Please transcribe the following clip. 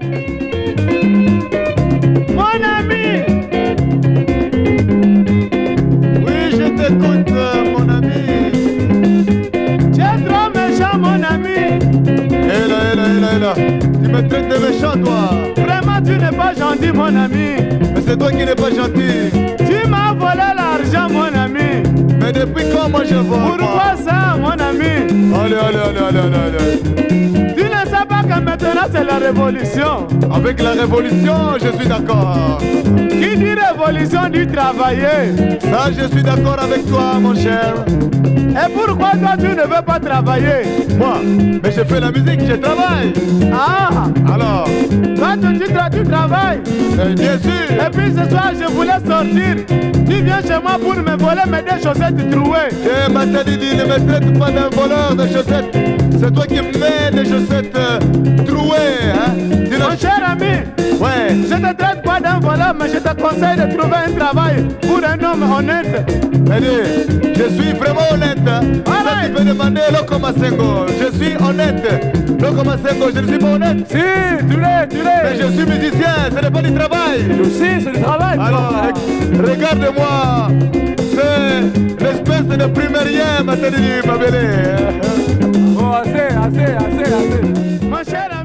Mon ami. Oui, je t'écoute, mon ami. Tu es trop méchant, mon ami. Hé là, hé là, hé là, hé là. Tu me traites de méchant, toi. Vraiment, tu n'es pas gentil, mon ami. Mais c'est toi qui n'es pas gentil. Tu m'as volé l'argent, mon ami. Mais depuis quand moi je vole? Pourquoi ça, mon ami? Allez, allez, allez, allez, allez, allez. Tu ne sais pas que maintenant c'est la révolution. Avec la révolution, je suis d'accord. Qui dit révolution dit travailler. Ça, je suis d'accord avec toi, mon cher. Et pourquoi toi tu ne veux pas travailler? Moi, mais je fais la musique, je travaille. Ah, Alors, toi tu travailles. bien sûr. Et puis ce soir je voulais sortir. Tu viens chez moi pour me voler mes deux chaussettes trouées. Eh, Matadi dit, ne me traite pas d'un voleur de chaussettes. C'est toi qui mets des chaussettes trouées, hein. Mon cher ami, Ouais. je ne te traite pas d'un voleur, mais je te conseille de trouver un travail pour un homme honnête. Allez, je suis vraiment honnête. Ça, tu peux demander Loco Masengo. Je suis honnête. Loco Masengo, je ne suis pas honnête. Si, tu l'es. Mais je suis musicien, ce n'est pas du travail. Si, c'est du travail. Alors, regarde-moi. C'est l'espèce de primérien, Matadi, ma belle. Oh, assez. Mon cher ami.